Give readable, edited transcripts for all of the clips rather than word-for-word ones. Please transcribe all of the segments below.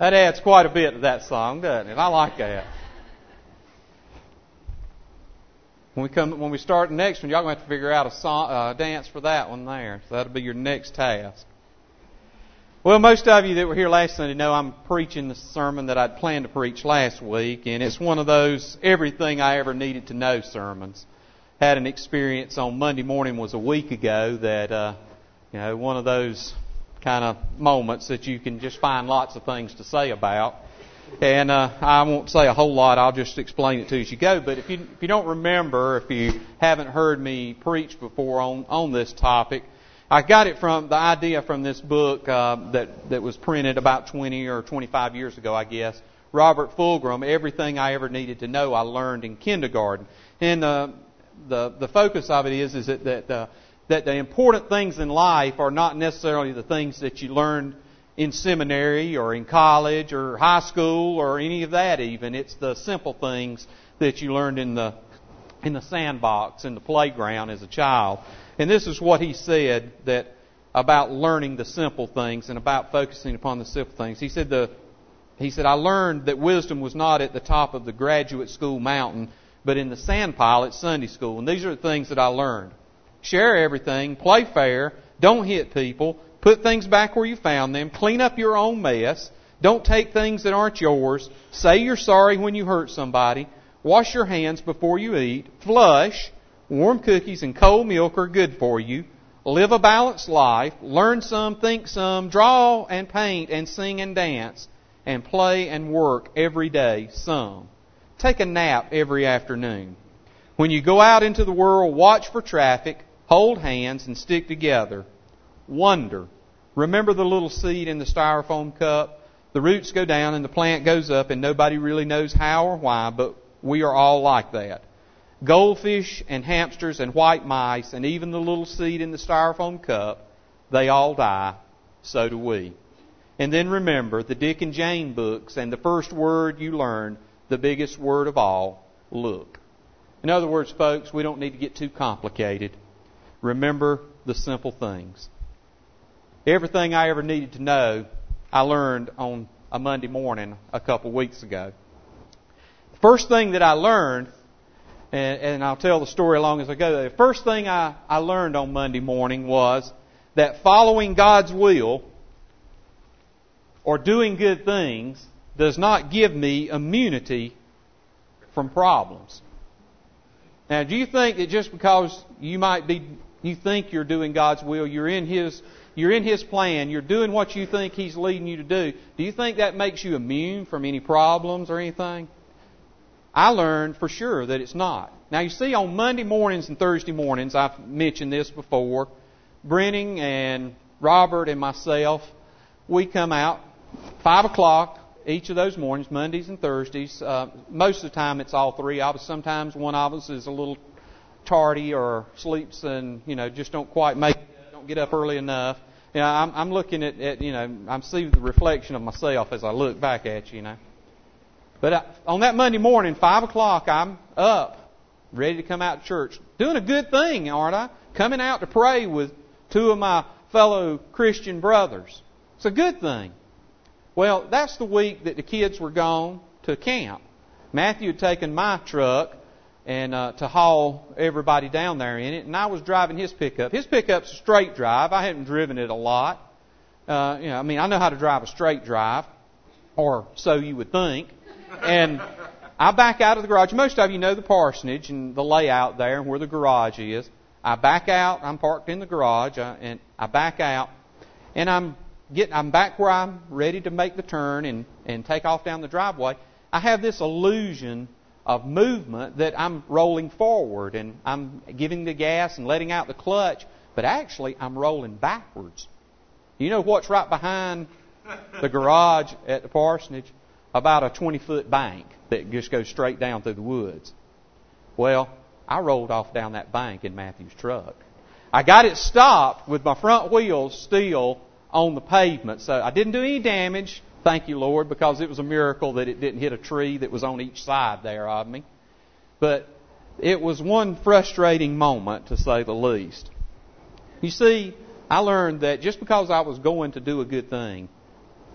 That adds quite a bit to that song, doesn't it? I like that. When we start the next one, y'all going to have to figure out a dance for that one there. So that'll be your next task. Well, most of you that were here last Sunday know I'm preaching the sermon that I'd planned to preach last week, and it's one of those everything I ever needed to know sermons. Had an experience on Monday morning was a week ago that one of those kind of moments that you can just find lots of things to say about. And I won't say a whole lot. I'll just explain it to you as you go. But if you don't remember, if you haven't heard me preach before on this topic, I got it from the idea from this book that was printed about 20 or 25 years ago, I guess. Robert Fulghum, Everything I Ever Needed to Know I Learned in Kindergarten. And the focus of it is that the important things in life are not necessarily the things that you learned in seminary or in college or high school or any of that even. It's the simple things that you learned in the sandbox, in the playground as a child. And this is what he said that about learning the simple things and about focusing upon the simple things. He said, I learned that wisdom was not at the top of the graduate school mountain, but in the sandpile at Sunday school. And these are the things that I learned. Share everything, play fair, don't hit people, put things back where you found them, clean up your own mess, don't take things that aren't yours, say you're sorry when you hurt somebody, wash your hands before you eat, flush, warm cookies and cold milk are good for you, live a balanced life, learn some, think some, draw and paint and sing and dance, and play and work every day some. Take a nap every afternoon. When you go out into the world, watch for traffic, hold hands and stick together. Wonder. Remember the little seed in the styrofoam cup? The roots go down and the plant goes up and nobody really knows how or why, but we are all like that. Goldfish and hamsters and white mice and even the little seed in the styrofoam cup, they all die. So do we. And then remember the Dick and Jane books and the first word you learn, the biggest word of all, look. In other words, folks, we don't need to get too complicated. Remember the simple things. Everything I ever needed to know, I learned on a Monday morning a couple weeks ago. The first thing that I learned, and I'll tell the story along as I go, the first thing I learned on Monday morning was that following God's will or doing good things does not give me immunity from problems. Now, do you think that just because you think you're doing God's will, you're in His plan, you're doing what you think He's leading you to do you think that makes you immune from any problems or anything? I learned for sure that it's not. Now, you see, on Monday mornings and Thursday mornings, I've mentioned this before, Brenning and Robert and myself, we come out 5 o'clock each of those mornings, Mondays and Thursdays. Most of the time it's all three of us. Sometimes one of us is a little tardy or sleeps and, just don't quite make it, don't get up early enough. I'm looking at I'm seeing the reflection of myself as I look back at you, But on that Monday morning, 5 o'clock, I'm up, ready to come out to church. Doing a good thing, aren't I? Coming out to pray with two of my fellow Christian brothers. It's a good thing. Well, that's the week that the kids were gone to camp. Matthew had taken my truck and to haul everybody down there in it, and I was driving his pickup. His pickup's a straight drive. I haven't driven it a lot. I know how to drive a straight drive, or so you would think. And I back out of the garage. Most of you know the parsonage and the layout there and where the garage is. I back out. I'm parked in the garage, and I back out, and I'm back where I'm ready to make the turn and take off down the driveway. I have this illusion of movement that I'm rolling forward and I'm giving the gas and letting out the clutch, but actually I'm rolling backwards. You know what's right behind the garage at the parsonage? About a 20-foot bank that just goes straight down through the woods. Well, I rolled off down that bank in Matthew's truck. I got it stopped with my front wheels still on the pavement. So I didn't do any damage, thank you, Lord, because it was a miracle that it didn't hit a tree that was on each side there of me. But it was one frustrating moment, to say the least. You see, I learned that just because I was going to do a good thing,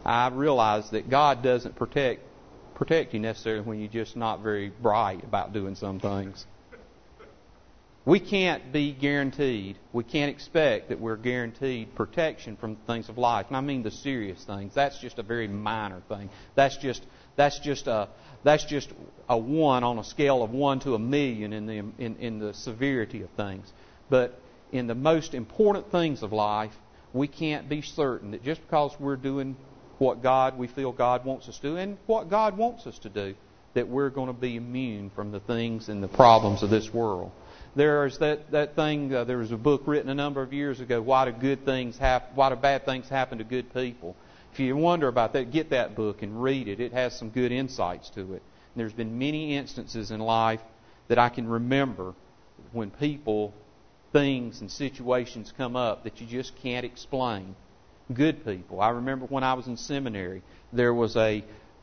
I realized that God doesn't protect you necessarily when you're just not very bright about doing some things. We can't be guaranteed, we can't expect that we're guaranteed protection from the things of life. And I mean the serious things. That's just a very minor thing. That's just a 1 on a scale of 1 to 1,000,000 in the severity of things. But in the most important things of life, we can't be certain that just because we're doing what we feel God wants us to do and what God wants us to do, that we're going to be immune from the things and the problems of this world. There's that thing. There was a book written a number of years ago. Why do bad things happen to good people? If you wonder about that, get that book and read it. It has some good insights to it. And there's been many instances in life that I can remember when people, things, and situations come up that you just can't explain. Good people. I remember when I was in seminary, there was two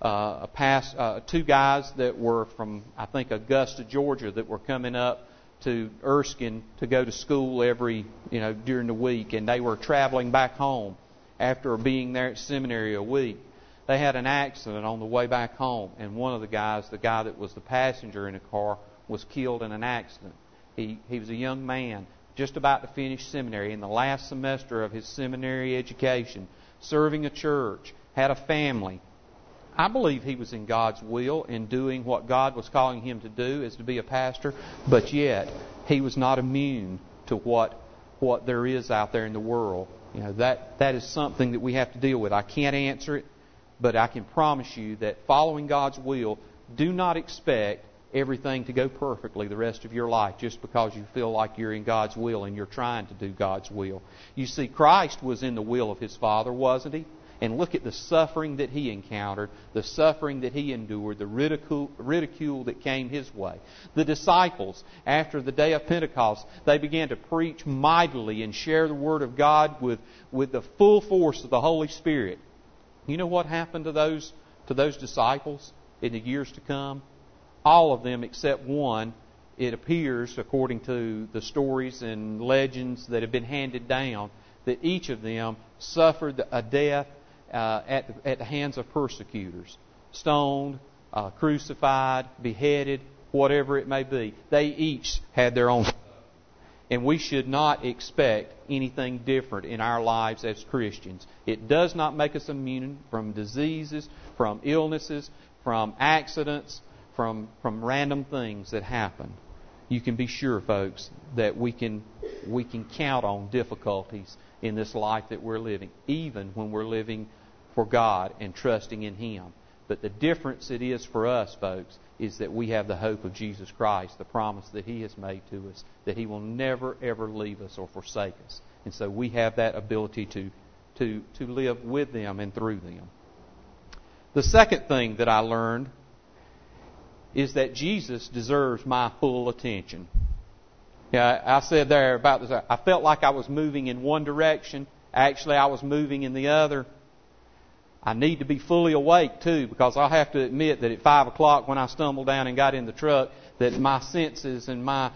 guys that were from, I think, Augusta, Georgia, that were coming up to Erskine to go to school during the week, and they were traveling back home after being there at seminary a week. They had an accident on the way back home, and one of the guys, the guy that was the passenger in the car, was killed in an accident. He was a young man just about to finish seminary, in the last semester of his seminary education, serving a church, had a family. I believe he was in God's will in doing what God was calling him to do, as to be a pastor, but yet he was not immune to what there is out there in the world. That is something that we have to deal with. I can't answer it, but I can promise you that following God's will, do not expect everything to go perfectly the rest of your life just because you feel like you're in God's will and you're trying to do God's will. You see, Christ was in the will of His Father, wasn't He? And look at the suffering that He encountered, the suffering that He endured, the ridicule that came His way. The disciples, after the day of Pentecost, they began to preach mightily and share the Word of God with the full force of the Holy Spirit. You know what happened to those disciples in the years to come? All of them except one, it appears, according to the stories and legends that have been handed down, that each of them suffered a death at the hands of persecutors. Stoned, crucified, beheaded, whatever it may be. They each had their own. And we should not expect anything different in our lives as Christians. It does not make us immune from diseases, from illnesses, from accidents, from random things that happen. You can be sure, folks, that we can count on difficulties in this life that we're living, even when we're living for God and trusting in Him. But the difference it is for us, folks, is that we have the hope of Jesus Christ, the promise that He has made to us, that He will never, ever leave us or forsake us. And so we have that ability to live with them and through them. The second thing that I learned is that Jesus deserves my full attention. Yeah, I said there about this. I felt like I was moving in one direction. Actually, I was moving in the other. I need to be fully awake, too, because I'll have to admit that at 5 o'clock when I stumbled down and got in the truck, that my senses and my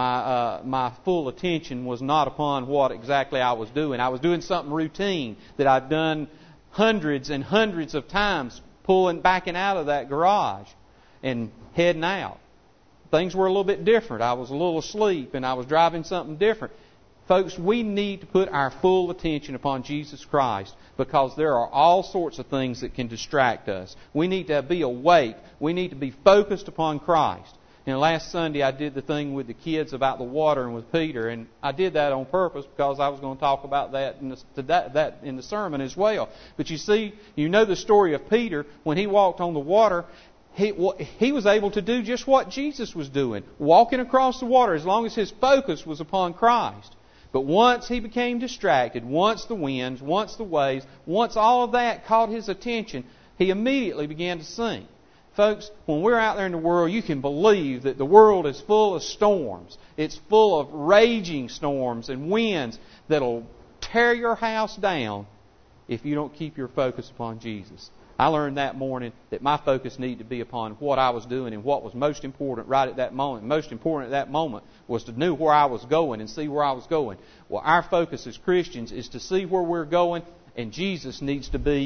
full attention was not upon what exactly I was doing. I was doing something routine that I've done hundreds and hundreds of times, backing out of that garage and heading out. Things were a little bit different. I was a little asleep and I was driving something different. Folks, we need to put our full attention upon Jesus Christ because there are all sorts of things that can distract us. We need to be awake. We need to be focused upon Christ. Last Sunday I did the thing with the kids about the water and with Peter, and I did that on purpose because I was going to talk about that in the sermon as well. But you see, you know the story of Peter. When he walked on the water, he was able to do just what Jesus was doing, walking across the water as long as his focus was upon Christ. But once he became distracted, once the winds, once the waves, once all of that caught his attention, he immediately began to sink. Folks, when we're out there in the world, you can believe that the world is full of storms. It's full of raging storms and winds that'll tear your house down if you don't keep your focus upon Jesus. I learned that morning that my focus needed to be upon what I was doing and what was most important right at that moment. Most important at that moment was to know where I was going and see where I was going. Well, our focus as Christians is to see where we're going, and Jesus needs to be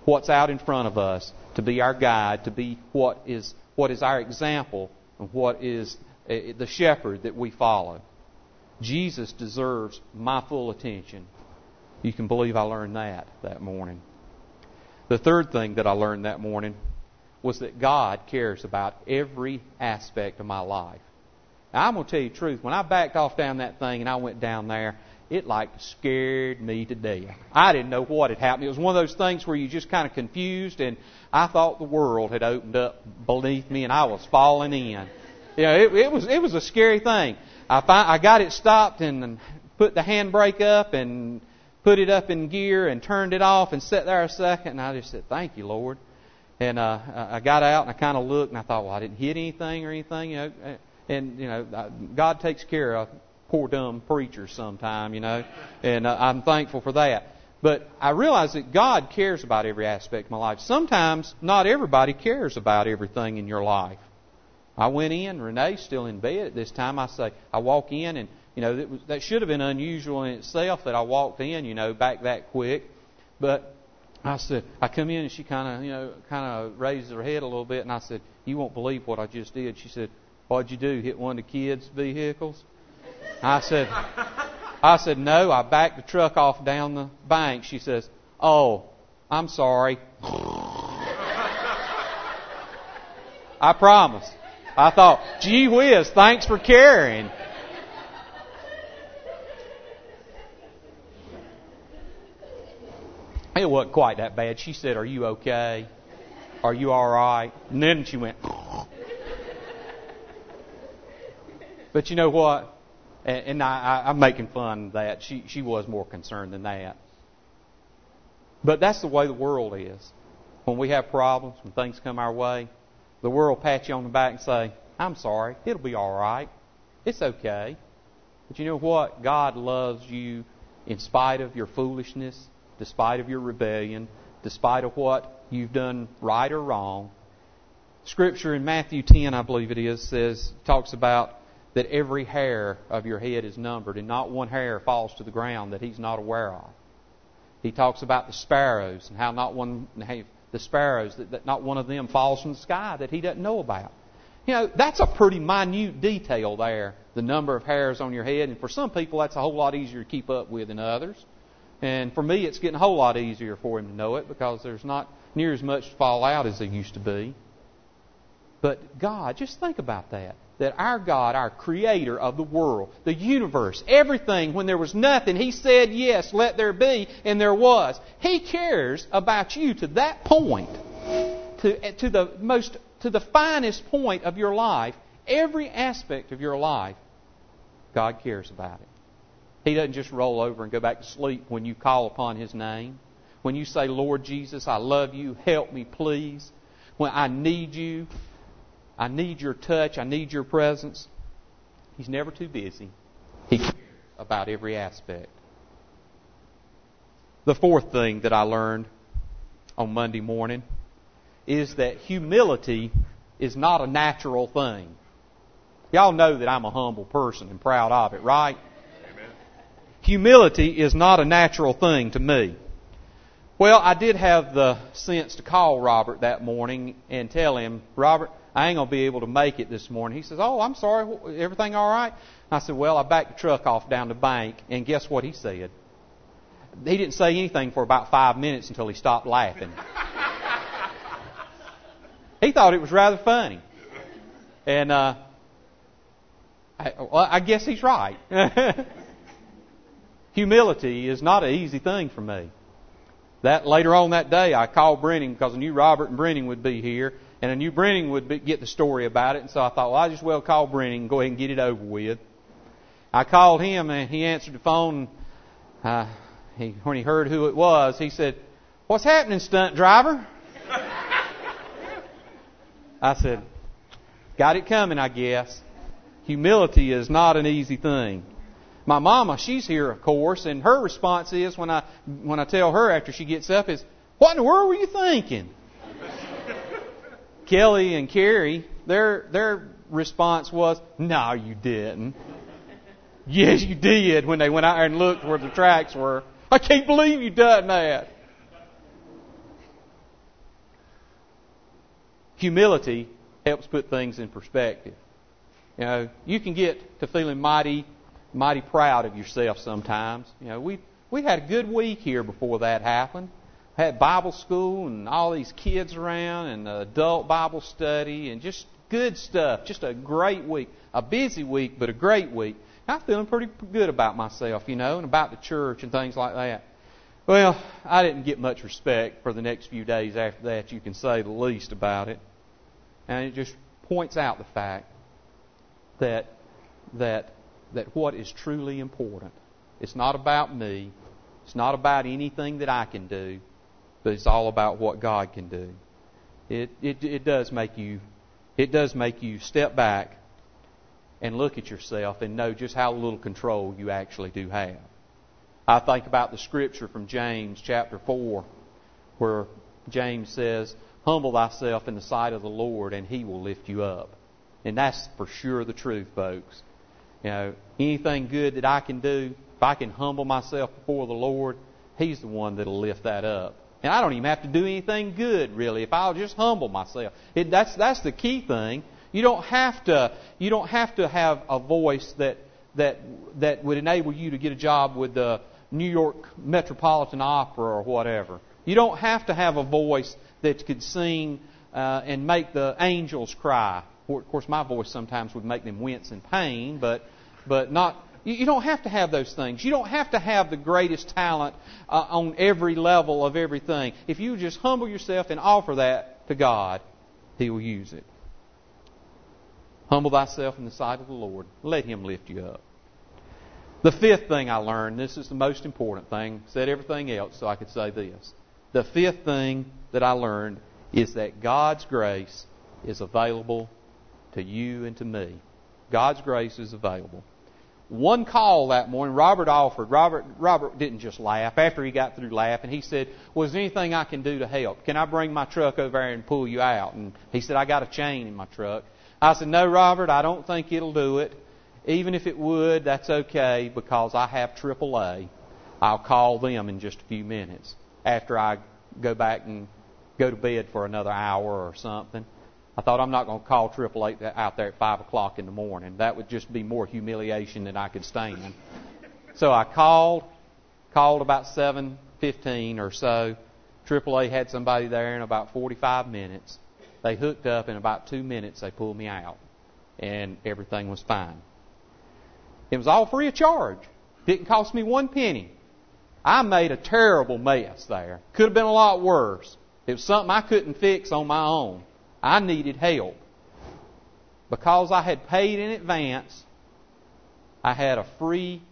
what's out in front of us, to be our guide, to be what is our example, and what is the shepherd that we follow. Jesus deserves my full attention. You can believe I learned that morning. The third thing that I learned that morning was that God cares about every aspect of my life. Now, I'm going to tell you the truth. When I backed off down that thing and I went down there, it like scared me to death. I didn't know what had happened. It was one of those things where you just kind of confused, and I thought the world had opened up beneath me and I was falling in. You know, it was a scary thing. I got it stopped and put the handbrake up and put it up in gear and turned it off and sat there a second, and I just said, "Thank you, Lord." And I got out and I kind of looked and I thought, well, I didn't hit anything or anything, you know. And you know, God takes care of poor dumb preachers sometime, you know, and I'm thankful for that. But I realize that God cares about every aspect of my life. Sometimes not everybody cares about everything in your life. I went in, Renee's still in bed at this time. I walk in, and you know that should have been unusual in itself that I walked in, you know, back that quick. But I come in and she kind of raised her head a little bit, and I said, "You won't believe what I just did." She said, "What'd you do? Hit one of the kids' vehicles?" I said, "No, I backed the truck off down the bank." She says, "Oh, I'm sorry." I promise. I thought, gee whiz, thanks for caring. It wasn't quite that bad. She said, "Are you okay? Are you all right?" And then she went. But you know what? And I'm making fun of that. She was more concerned than that. But that's the way the world is. When we have problems, when things come our way, the world will pat you on the back and say, "I'm sorry, it'll be all right. It's okay." But you know what? God loves you in spite of your foolishness, despite of your rebellion, despite of what you've done right or wrong. Scripture in Matthew 10, I believe it is, talks about that every hair of your head is numbered, and not one hair falls to the ground that He's not aware of. He talks about the sparrows and how the sparrows, that not one of them falls from the sky that He doesn't know about. You know, that's a pretty minute detail there, the number of hairs on your head. And for some people, that's a whole lot easier to keep up with than others. And for me, it's getting a whole lot easier for Him to know it because there's not near as much to fall out as there used to be. But God, just think about that. That our God, our Creator of the world, the universe, everything, when there was nothing, He said, "Yes, let there be," and there was. He cares about you to that point, to the finest point of your life, every aspect of your life. God cares about it. He doesn't just roll over and go back to sleep when you call upon His name. When you say, "Lord Jesus, I love you. Help me, please. When I need you. I need your touch. I need your presence." He's never too busy. He cares about every aspect. The fourth thing that I learned on Monday morning is that humility is not a natural thing. Y'all know that I'm a humble person and proud of it, right? Amen. Humility is not a natural thing to me. Well, I did have the sense to call Robert that morning and tell him, "Robert, I ain't going to be able to make it this morning." He says, "Oh, I'm sorry. Everything all right?" I said, "Well, I backed the truck off down the bank." And guess what he said? He didn't say anything for about 5 minutes until he stopped laughing. He thought it was rather funny. And I guess he's right. Humility is not an easy thing for me. That later on that day, I called Brenning because I knew Robert and Brenning would be here. And I knew Brenning would get the story about it. And so I thought, well, I just well call Brenning and go ahead and get it over with. I called him and he answered the phone. When he heard who it was, he said, "What's happening, stunt driver?" I said, "Got it coming, I guess." Humility is not an easy thing. My mama, she's here, of course, and her response is when I tell her after she gets up is, "What in the world were you thinking?" Kelly and Carrie, their response was, "No, you didn't." "Yes, you did," when they went out there and looked where the tracks were. "I can't believe you done that." Humility helps put things in perspective. You know, you can get to feeling mighty proud of yourself sometimes. You know, we had a good week here before that happened. Had Bible school and all these kids around and adult Bible study and just good stuff. Just a great week. A busy week, but a great week. I'm feeling pretty good about myself, you know, and about the church and things like that. Well, I didn't get much respect for the next few days after that, you can say the least about it. And it just points out the fact that what is truly important, it's not about me, it's not about anything that I can do, but it's all about what God can do. It does make you step back and look at yourself and know just how little control you actually do have. I think about the scripture from James chapter 4, where James says, "Humble thyself in the sight of the Lord, and He will lift you up." And that's for sure the truth, folks. You know, anything good that I can do, if I can humble myself before the Lord, He's the one that'll lift that up. And I don't even have to do anything good, really, if I'll just humble myself. That's the key thing. You don't have to have a voice that would enable you to get a job with the New York Metropolitan Opera or whatever. You don't have to have a voice that could sing and make the angels cry. Of course, my voice sometimes would make them wince in pain, but not. You don't have to have those things. You don't have to have the greatest talent on every level of everything. If you just humble yourself and offer that to God, He will use it. Humble thyself in the sight of the Lord. Let Him lift you up. The fifth thing I learned, this is the most important thing, said everything else so I could say this. The fifth thing that I learned is that God's grace is available to you and to me. God's grace is available. One call that morning, Robert didn't just laugh. After he got through laughing, he said, "Was there anything I can do to help? Can I bring my truck over there and pull you out?" And he said, "I got a chain in my truck." I said, "No, Robert, I don't think it'll do it. Even if it would, that's okay because I have AAA. I'll call them in just a few minutes after I go back and go to bed for another hour or something." I thought, I'm not going to call AAA out there at 5 o'clock in the morning. That would just be more humiliation than I could stand. So I called about 7:15 or so. AAA had somebody there in about 45 minutes. They hooked up. In about 2 minutes, they pulled me out. And everything was fine. It was all free of charge. Didn't cost me 1 penny. I made a terrible mess there. Could have been a lot worse. It was something I couldn't fix on my own. I needed help. Because I had paid in advance, I had free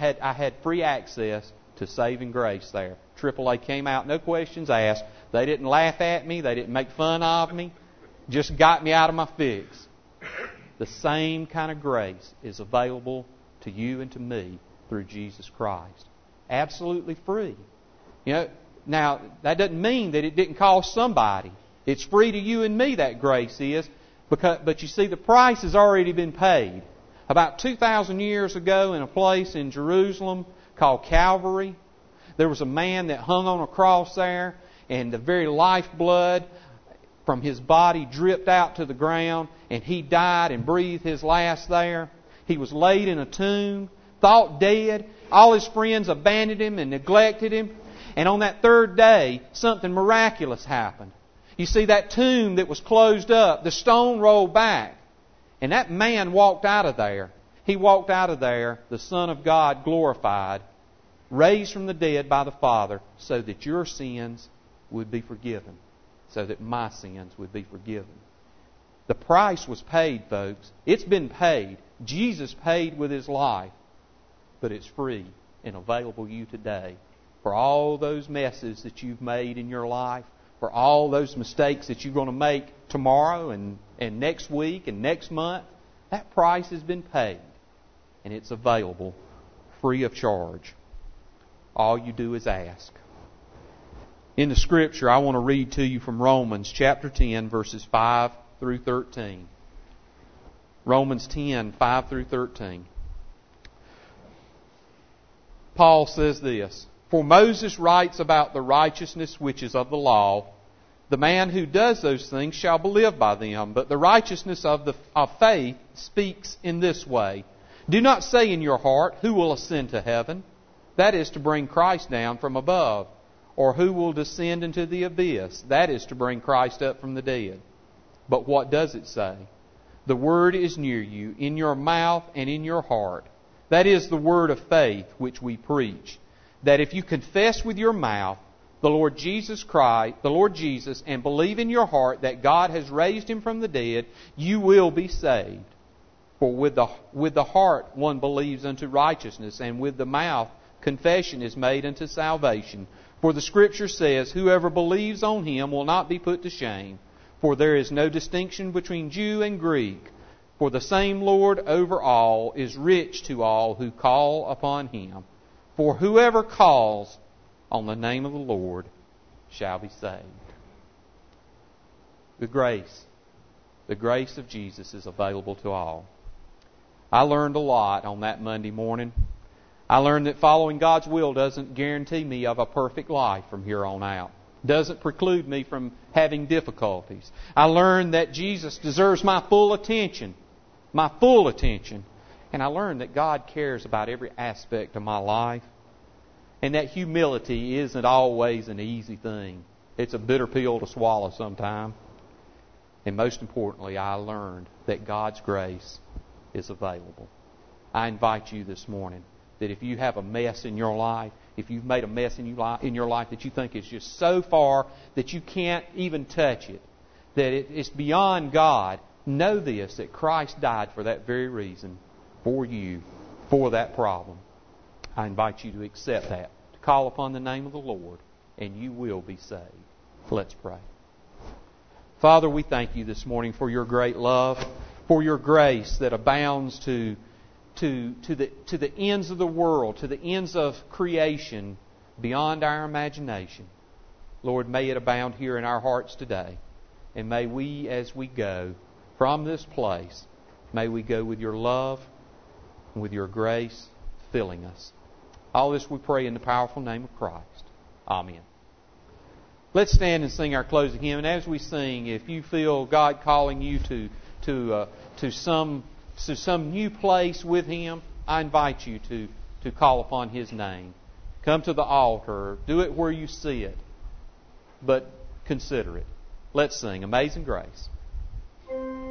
access to saving grace there. AAA came out, no questions asked. They didn't laugh at me. They didn't make fun of me. Just got me out of my fix. The same kind of grace is available to you and to me through Jesus Christ. Absolutely free. You know, now that doesn't mean that it didn't cost somebody. It's free to you and me, that grace is. But you see, the price has already been paid. About 2,000 years ago, in a place in Jerusalem called Calvary, there was a man that hung on a cross there, and the very lifeblood from his body dripped out to the ground, and he died and breathed his last there. He was laid in a tomb, thought dead. All his friends abandoned him and neglected him. And on that third day, something miraculous happened. You see, that tomb that was closed up, the stone rolled back. And that man walked out of there. He walked out of there, the Son of God glorified, raised from the dead by the Father, so that your sins would be forgiven. So that my sins would be forgiven. The price was paid, folks. It's been paid. Jesus paid with His life. But it's free and available to you today. For all those messes that you've made in your life, for all those mistakes that you're going to make tomorrow and next week and next month, that price has been paid. And it's available free of charge. All you do is ask. In the Scripture, I want to read to you from Romans chapter 10, verses 5 through 13. Romans 10, 5 through 13. Paul says this, "For Moses writes about the righteousness which is of the law, The man who does those things shall live by them. But the righteousness of faith speaks in this way. Do not say in your heart, who will ascend to heaven? That is to bring Christ down from above. Or who will descend into the abyss? That is to bring Christ up from the dead. But what does it say? The word is near you, in your mouth and in your heart. That is the word of faith which we preach. That if you confess with your mouth the Lord Jesus, and believe in your heart that God has raised Him from the dead, you will be saved. For with the heart one believes unto righteousness, and with the mouth confession is made unto salvation. For the Scripture says, whoever believes on Him will not be put to shame. For there is no distinction between Jew and Greek. For the same Lord over all is rich to all who call upon Him. For whoever calls on the name of the Lord shall be saved. The grace of Jesus is available to all. I learned a lot on that Monday morning. I learned that following God's will doesn't guarantee me of a perfect life from here on out. Doesn't preclude me from having difficulties. I learned that Jesus deserves my full attention. My full attention. And I learned that God cares about every aspect of my life. And that humility isn't always an easy thing. It's a bitter pill to swallow sometimes. And most importantly, I learned that God's grace is available. I invite you this morning that if you have a mess in your life, if you've made a mess in your life that you think is just so far that you can't even touch it, that it's beyond God, know this, that Christ died for that very reason, for you, for that problem. I invite you to accept that, to call upon the name of the Lord, and you will be saved. Let's pray. Father, we thank you this morning for your great love, for your grace that abounds to the ends of the world, to the ends of creation, beyond our imagination. Lord, may it abound here in our hearts today. And may we, as we go from this place, may we go with your love and with your grace filling us. All this we pray in the powerful name of Christ. Amen. Let's stand and sing our closing hymn. And as we sing, if you feel God calling you to some new place with Him, I invite you to call upon His name. Come to the altar. Do it where you see it. But consider it. Let's sing Amazing Grace.